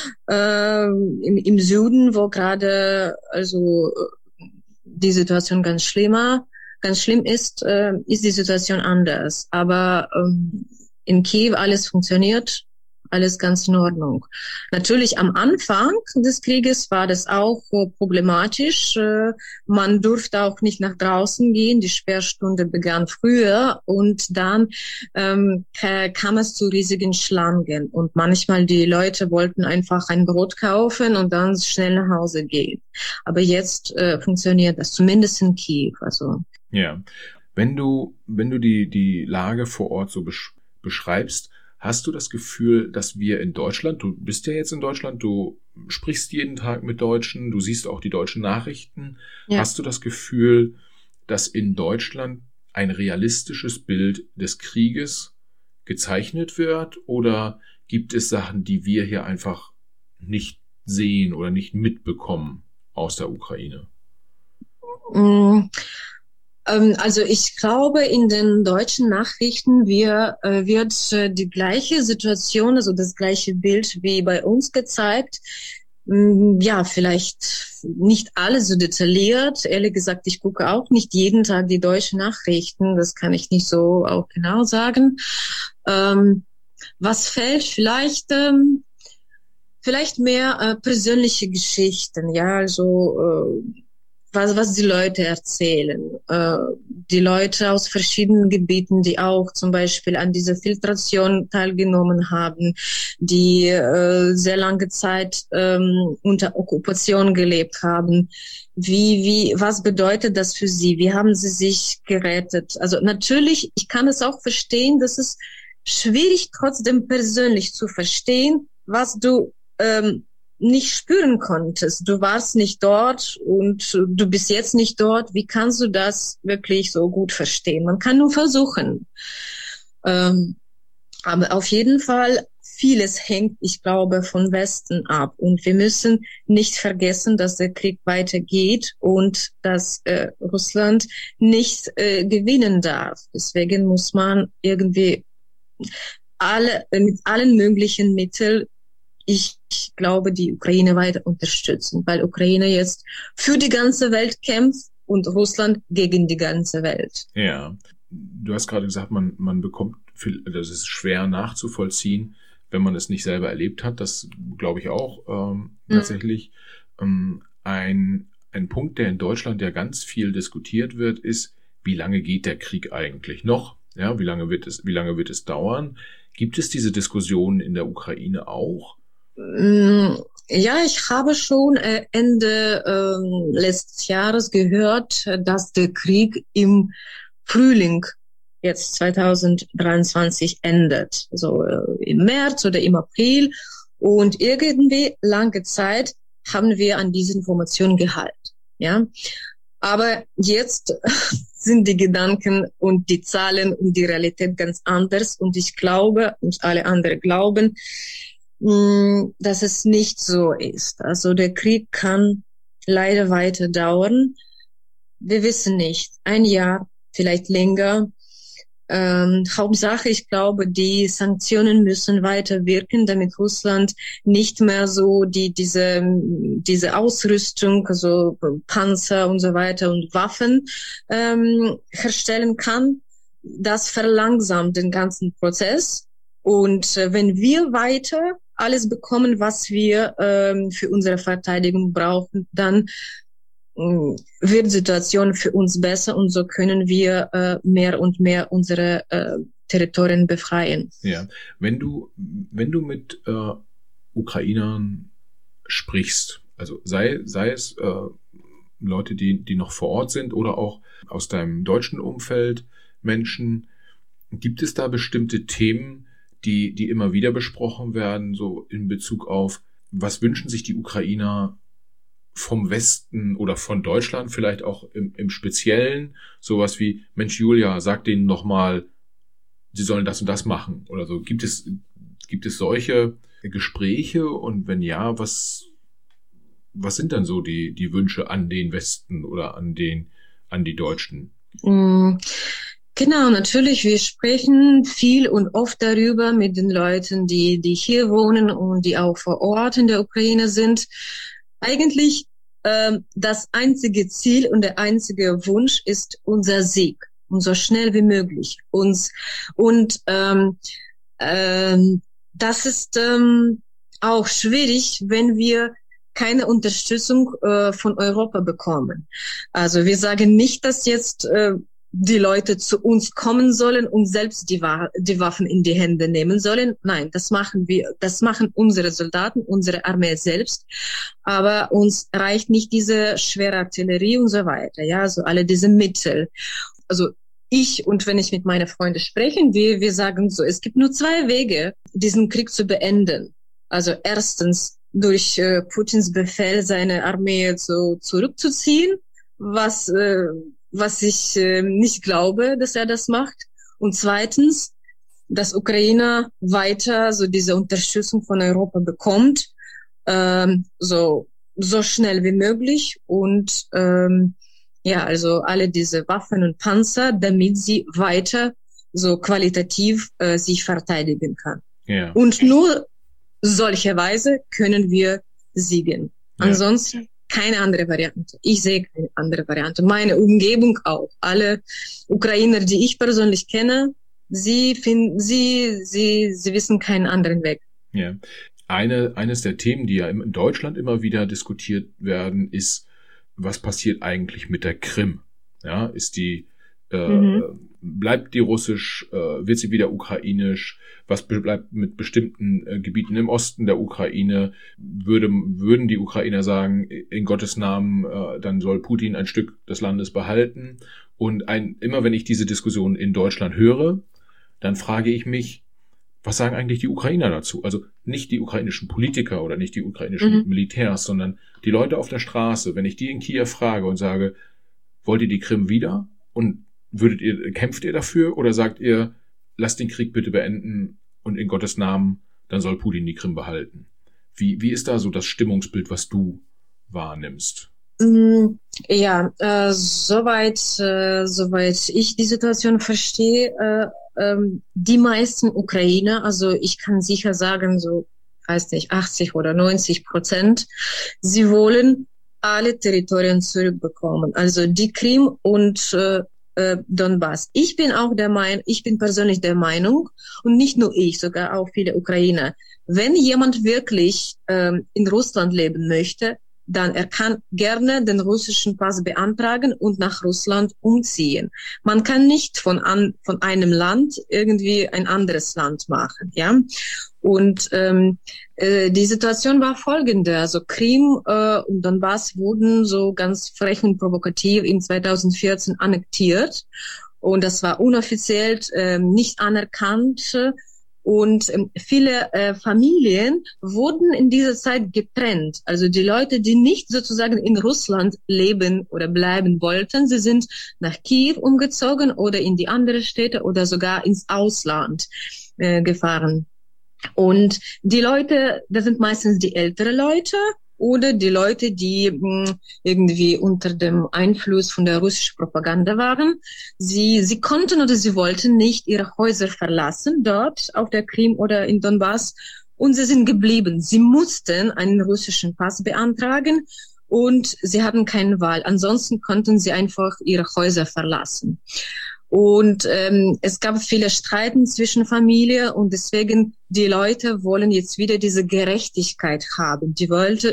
im Süden, wo gerade also die Situation ganz schlimm ist, ist die Situation anders. Aber in Kiew alles funktioniert, alles ganz in Ordnung. Natürlich am Anfang des Krieges war das auch problematisch. Man durfte auch nicht nach draußen gehen. Die Sperrstunde begann früher und dann kam es zu riesigen Schlangen. Und manchmal die Leute wollten einfach ein Brot kaufen und dann schnell nach Hause gehen. Aber jetzt funktioniert das, zumindest in Kiew. Also. Ja, wenn du die Lage vor Ort so beschreibst, hast du das Gefühl, dass wir in Deutschland, du bist ja jetzt in Deutschland, du sprichst jeden Tag mit Deutschen, du siehst auch die deutschen Nachrichten. Ja. Hast du das Gefühl, dass in Deutschland ein realistisches Bild des Krieges gezeichnet wird? Oder gibt es Sachen, die wir hier einfach nicht sehen oder nicht mitbekommen aus der Ukraine? Also ich glaube, in den deutschen Nachrichten wird die gleiche Situation, also das gleiche Bild wie bei uns gezeigt. Ja, vielleicht nicht alles so detailliert. Ehrlich gesagt, ich gucke auch nicht jeden Tag die deutschen Nachrichten. Das kann ich nicht so auch genau sagen. Was fehlt? Vielleicht mehr persönliche Geschichten. Ja, also was die Leute erzählen. Die Leute aus verschiedenen Gebieten, die auch zum Beispiel an dieser Filtration teilgenommen haben, die sehr lange Zeit unter Okkupation gelebt haben. Was bedeutet das für sie? Wie haben sie sich gerettet? Also natürlich, ich kann es auch verstehen, dass es schwierig trotzdem persönlich zu verstehen, was du nicht spüren konntest. Du warst nicht dort und du bist jetzt nicht dort. Wie kannst du das wirklich so gut verstehen? Man kann nur versuchen. Aber auf jeden Fall, vieles hängt, ich glaube, von Westen ab. Und wir müssen nicht vergessen, dass der Krieg weitergeht und dass Russland nicht gewinnen darf. Deswegen muss man irgendwie mit allen möglichen Mitteln, ich glaube, die Ukraine weiter unterstützen, weil Ukraine jetzt für die ganze Welt kämpft und Russland gegen die ganze Welt. Ja, du hast gerade gesagt, man bekommt, das ist schwer nachzuvollziehen, wenn man es nicht selber erlebt hat. Das glaube ich auch tatsächlich. Ein Punkt, der in Deutschland ja ganz viel diskutiert wird, ist, wie lange geht der Krieg eigentlich noch? Ja, wie lange wird es dauern? Gibt es diese Diskussion in der Ukraine auch? Ja, ich habe schon Ende letztes Jahres gehört, dass der Krieg im Frühling jetzt 2023 endet. Also im März oder im April. Und irgendwie lange Zeit haben wir an diese Information gehalten. Ja, aber jetzt sind die Gedanken und die Zahlen und die Realität ganz anders. Und ich glaube, und alle anderen glauben, dass es nicht so ist. Also der Krieg kann leider weiter dauern. Wir wissen nicht. Ein Jahr, vielleicht länger. Hauptsache, ich glaube, die Sanktionen müssen weiter wirken, damit Russland nicht mehr so diese Ausrüstung, also Panzer und so weiter und Waffen herstellen kann. Das verlangsamt den ganzen Prozess. Und wenn wir weiter alles bekommen, was wir für unsere Verteidigung brauchen, dann wird die Situation für uns besser und so können wir mehr und mehr unsere Territorien befreien. Ja, wenn du mit Ukrainern sprichst, also sei es Leute, die noch vor Ort sind oder auch aus deinem deutschen Umfeld Menschen, gibt es da bestimmte Themen, die immer wieder besprochen werden, so in Bezug auf, was wünschen sich die Ukrainer vom Westen oder von Deutschland vielleicht auch im Speziellen sowas wie, Mensch Julia, sag denen noch mal, sie sollen das und das machen oder so. Gibt es solche Gespräche und wenn ja, was sind dann so die Wünsche an den Westen oder an die Deutschen? Genau, natürlich, wir sprechen viel und oft darüber mit den Leuten, die hier wohnen und die auch vor Ort in der Ukraine sind. Eigentlich das einzige Ziel und der einzige Wunsch ist unser Sieg, und so schnell wie möglich. Das ist auch schwierig, wenn wir keine Unterstützung von Europa bekommen. Also wir sagen nicht, dass jetzt die Leute zu uns kommen sollen und selbst die Waffen in die Hände nehmen sollen. Nein, das machen unsere Soldaten, unsere Armee selbst. Aber uns reicht nicht diese schwere Artillerie und so weiter. Ja, also alle diese Mittel. Also und wenn ich mit meinen Freunden spreche, wir sagen so, es gibt nur 2 Wege, diesen Krieg zu beenden. Also erstens durch Putins Befehl, seine Armee zurückzuziehen, was ich nicht glaube, dass er das macht. Und zweitens, dass Ukraine weiter so diese Unterstützung von Europa bekommt, so schnell wie möglich und also alle diese Waffen und Panzer, damit sie weiter so qualitativ sich verteidigen kann. Ja. Und nur solcherweise können wir siegen. Ja. Ansonsten keine andere Variante. Ich sehe keine andere Variante. Meine Umgebung auch. Alle Ukrainer, die ich persönlich kenne, sie wissen keinen anderen Weg. Ja. Eines der Themen, die ja in Deutschland immer wieder diskutiert werden, ist, was passiert eigentlich mit der Krim? Ja, ist die, bleibt die russisch, wird sie wieder ukrainisch? Was bleibt mit bestimmten Gebieten im Osten der Ukraine? Würden die Ukrainer sagen, in Gottes Namen, dann soll Putin ein Stück des Landes behalten? Und immer wenn ich diese Diskussion in Deutschland höre, dann frage ich mich, was sagen eigentlich die Ukrainer dazu? Also nicht die ukrainischen Politiker oder nicht die ukrainischen Militärs, sondern die Leute auf der Straße. Wenn ich die in Kiew frage und sage, wollt ihr die Krim wieder? Und kämpft ihr dafür? Oder sagt ihr, lasst den Krieg bitte beenden und in Gottes Namen, dann soll Putin die Krim behalten? Wie ist da so das Stimmungsbild, was du wahrnimmst? Ja, soweit ich die Situation verstehe, die meisten Ukrainer, also ich kann sicher sagen, so, weiß nicht, 80 oder 90%, sie wollen alle Territorien zurückbekommen, also die Krim und Donbass. Ich bin persönlich der Meinung, und nicht nur ich, sogar auch viele Ukrainer, wenn jemand wirklich in Russland leben möchte, dann er kann gerne den russischen Pass beantragen und nach Russland umziehen. Man kann nicht von einem Land irgendwie ein anderes Land machen, ja. Und die Situation war folgende: Also Krim und Donbass wurden so ganz frech und provokativ in 2014 annektiert, und das war unoffiziell nicht anerkannt. Und viele Familien wurden in dieser Zeit getrennt. Also die Leute, die nicht sozusagen in Russland leben oder bleiben wollten, sie sind nach Kiew umgezogen oder in die anderen Städte oder sogar ins Ausland gefahren. Und die Leute, das sind meistens die ältere Leute oder die Leute, die irgendwie unter dem Einfluss von der russischen Propaganda waren. Sie konnten oder sie wollten nicht ihre Häuser verlassen, dort auf der Krim oder in Donbass, und sie sind geblieben. Sie mussten einen russischen Pass beantragen und sie hatten keine Wahl. Ansonsten konnten sie einfach ihre Häuser verlassen. Und es gab viele Streiten zwischen Familie, und deswegen die Leute wollen jetzt wieder diese Gerechtigkeit haben. Die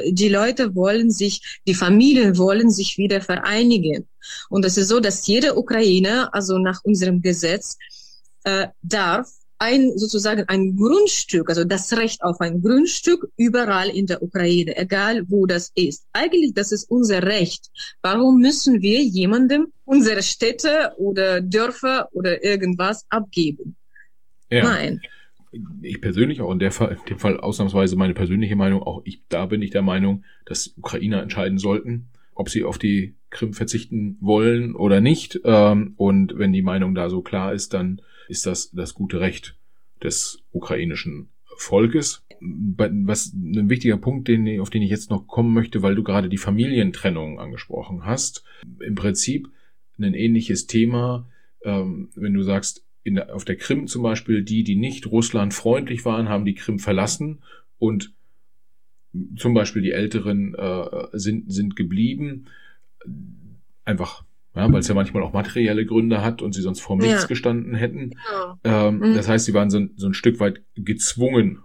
Familien wollen sich wieder vereinigen. Und es ist so, dass jeder Ukrainer, also nach unserem Gesetz, darf sozusagen ein Grundstück, also das Recht auf ein Grundstück überall in der Ukraine, egal wo das ist. Eigentlich, das ist unser Recht. Warum müssen wir jemandem unsere Städte oder Dörfer oder irgendwas abgeben? Ja. Nein. ich persönlich auch in dem Fall ausnahmsweise meine persönliche Meinung, da bin ich der Meinung, dass Ukrainer entscheiden sollten, ob sie auf die Krim verzichten wollen oder nicht. Und wenn die Meinung da so klar ist, dann ist das gute Recht des ukrainischen Volkes. Was ein wichtiger Punkt, auf den ich jetzt noch kommen möchte, weil du gerade die Familientrennung angesprochen hast. Im Prinzip ein ähnliches Thema, wenn du sagst, auf der Krim zum Beispiel, die nicht russlandfreundlich waren, haben die Krim verlassen und zum Beispiel die Älteren sind geblieben. Einfach, ja, weil es ja manchmal auch materielle Gründe hat und sie sonst vor nichts gestanden hätten. Das heißt, sie waren so ein Stück weit gezwungen.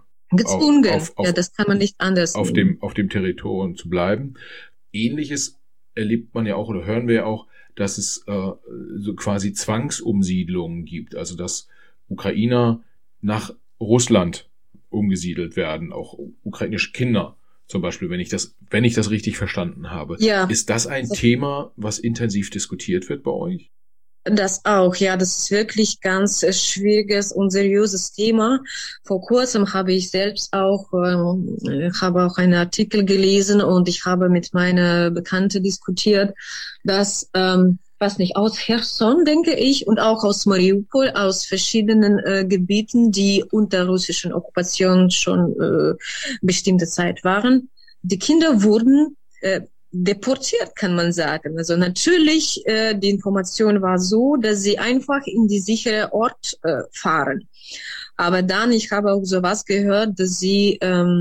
Das kann man nicht anders auf dem Territorium zu bleiben. Ähnliches erlebt man ja auch oder hören wir ja auch, dass es so quasi Zwangsumsiedlungen gibt, also dass Ukrainer nach Russland umgesiedelt werden, auch ukrainische Kinder zum Beispiel, wenn ich das richtig verstanden habe. Ja. Ist das ein Thema, was intensiv diskutiert wird bei euch? Das auch, ja, das ist wirklich ganz schwieriges und seriöses Thema. Vor kurzem habe ich selbst auch, habe auch einen Artikel gelesen und ich habe mit meiner Bekannte diskutiert, dass, aus Cherson, denke ich, und auch aus Mariupol, aus verschiedenen Gebieten, die unter russischen Okkupation schon bestimmte Zeit waren, die Kinder wurden deportiert, kann man sagen. Also natürlich, die Information war so, dass sie einfach in die sichere Ort fahren. Aber dann, ich habe auch sowas gehört, dass sie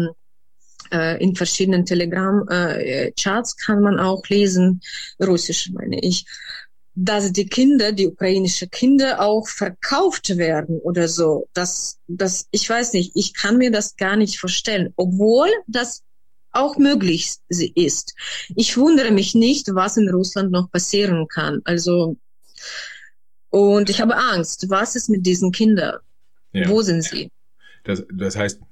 in verschiedenen Telegram-Charts kann man auch lesen, russisch meine ich, dass die ukrainische Kinder auch verkauft werden oder so. Das, ich weiß nicht, ich kann mir das gar nicht vorstellen, obwohl das auch möglich ist. Ich wundere mich nicht, was in Russland noch passieren kann. Also, und ich habe Angst. Was ist mit diesen Kindern? Ja. Wo sind sie? Das heißt,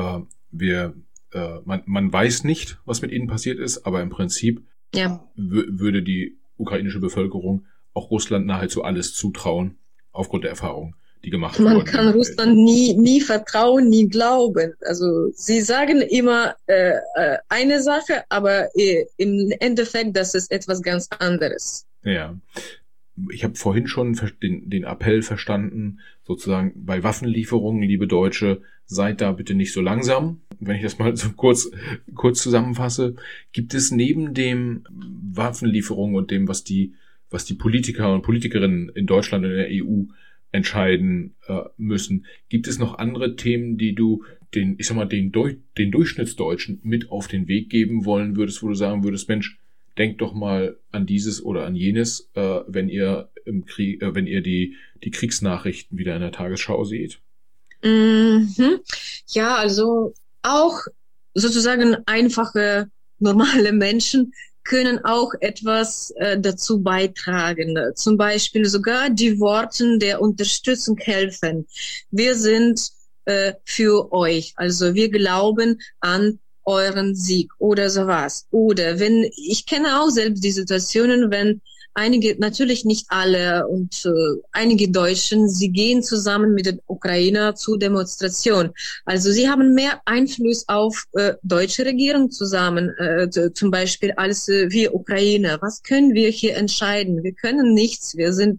man weiß nicht, was mit ihnen passiert ist, aber im Prinzip würde die ukrainische Bevölkerung auch Russland nahezu alles zutrauen, aufgrund der Erfahrung, die gemacht wurden. Man kann Russland nie vertrauen, nie glauben. Also sie sagen immer eine Sache, aber im Endeffekt, das ist etwas ganz anderes. Ja, ich habe vorhin schon den Appell verstanden, sozusagen bei Waffenlieferungen, liebe Deutsche, seid da bitte nicht so langsam. Wenn ich das mal so kurz zusammenfasse, gibt es neben dem Waffenlieferungen und dem, was die Politiker und Politikerinnen in Deutschland und in der EU entscheiden müssen. Gibt es noch andere Themen, die du den Durchschnittsdeutschen mit auf den Weg geben wollen würdest, wo du sagen würdest, Mensch, denkt doch mal an dieses oder an jenes, wenn ihr im Krieg, wenn ihr die Kriegsnachrichten wieder in der Tagesschau seht? Mhm. Ja, also auch sozusagen einfache, normale Menschen können auch etwas dazu beitragen. Zum Beispiel sogar die Worte der Unterstützung helfen. Wir sind für euch. Also wir glauben an euren Sieg oder sowas. Oder ich kenne auch selbst die Situationen, wenn einige, natürlich nicht alle und einige Deutschen, sie gehen zusammen mit den Ukrainer zur Demonstration. Also sie haben mehr Einfluss auf deutsche Regierung zusammen, zum Beispiel als wir Ukrainer. Was können wir hier entscheiden? Wir können nichts. Wir sind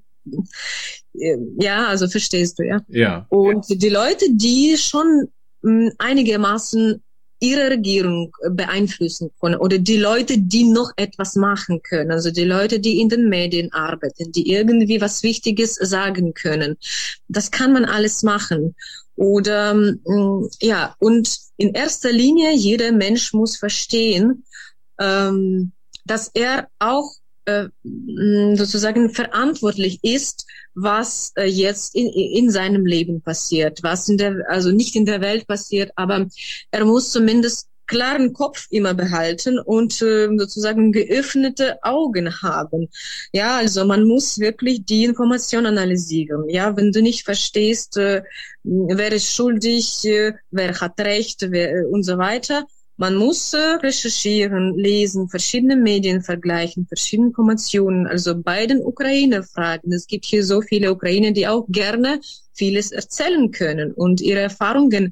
also verstehst du, ja? Ja. Und die Leute, die schon einigermaßen ihre Regierung beeinflussen können oder die Leute, die noch etwas machen können, also die Leute, die in den Medien arbeiten, die irgendwie was Wichtiges sagen können. Das kann man alles machen. Oder und in erster Linie, jeder Mensch muss verstehen, dass er auch sozusagen verantwortlich ist, was jetzt in seinem Leben passiert, was also nicht in der Welt passiert, aber er muss zumindest klaren Kopf immer behalten und sozusagen geöffnete Augen haben. Ja, also man muss wirklich die Information analysieren. Ja, wenn du nicht verstehst, wer ist schuldig, wer hat Recht, und so weiter, Man muss recherchieren, lesen, verschiedene Medien vergleichen, verschiedene Informationen. Also bei den Ukraine-Fragen. Es gibt hier so viele Ukrainer, die auch gerne vieles erzählen können und ihre Erfahrungen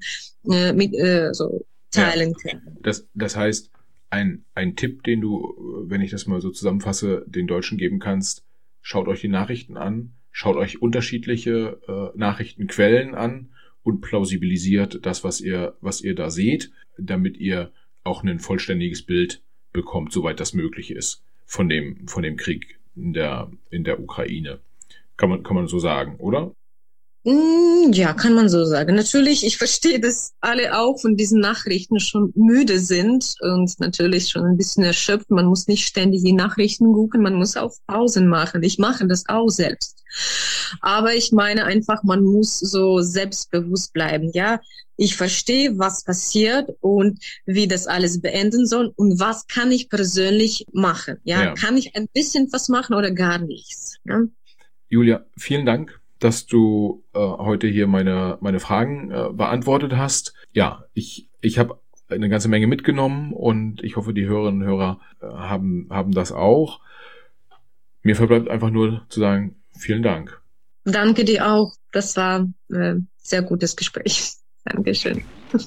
teilen können. Das heißt, ein Tipp, den du, wenn ich das mal so zusammenfasse, den Deutschen geben kannst: Schaut euch die Nachrichten an, schaut euch unterschiedliche Nachrichtenquellen an und plausibilisiert das, was ihr da seht, damit ihr auch ein vollständiges Bild bekommt, soweit das möglich ist, von dem Krieg in der Ukraine. Kann man so sagen, oder? Ja, kann man so sagen. Natürlich, ich verstehe, dass alle auch von diesen Nachrichten schon müde sind und natürlich schon ein bisschen erschöpft. Man muss nicht ständig die Nachrichten gucken, man muss auch Pausen machen. Ich mache das auch selbst. Aber ich meine einfach, man muss so selbstbewusst bleiben, ja. Ich verstehe, was passiert und wie das alles beenden soll und was kann ich persönlich machen, ja. Kann ich ein bisschen was machen oder gar nichts, ja? Julia, vielen Dank, dass du heute hier meine Fragen beantwortet hast. Ja, ich habe eine ganze Menge mitgenommen und ich hoffe, die Hörerinnen und Hörer haben das auch. Mir verbleibt einfach nur zu sagen, vielen Dank. Danke dir auch. Das war ein sehr gutes Gespräch. Dankeschön.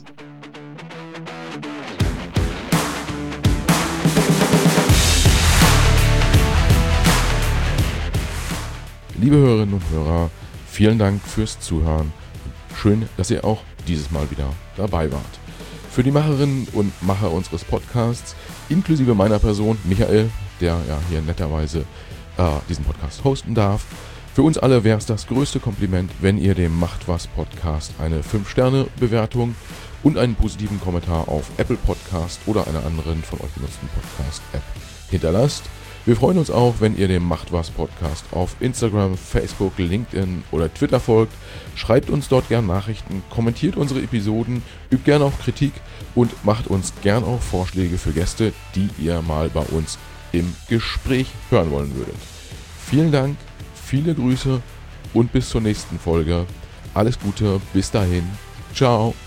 Liebe Hörerinnen und Hörer, vielen Dank fürs Zuhören. Schön, dass ihr auch dieses Mal wieder dabei wart. Für die Macherinnen und Macher unseres Podcasts, inklusive meiner Person, Michael, der ja hier netterweise diesen Podcast hosten darf, für uns alle wäre es das größte Kompliment, wenn ihr dem Macht was Podcast eine 5-Sterne-Bewertung und einen positiven Kommentar auf Apple Podcast oder einer anderen von euch genutzten Podcast-App hinterlasst. Wir freuen uns auch, wenn ihr dem Macht was Podcast auf Instagram, Facebook, LinkedIn oder Twitter folgt. Schreibt uns dort gern Nachrichten, kommentiert unsere Episoden, übt gern auch Kritik und macht uns gern auch Vorschläge für Gäste, die ihr mal bei uns im Gespräch hören wollen würdet. Vielen Dank, viele Grüße und bis zur nächsten Folge. Alles Gute, bis dahin. Ciao.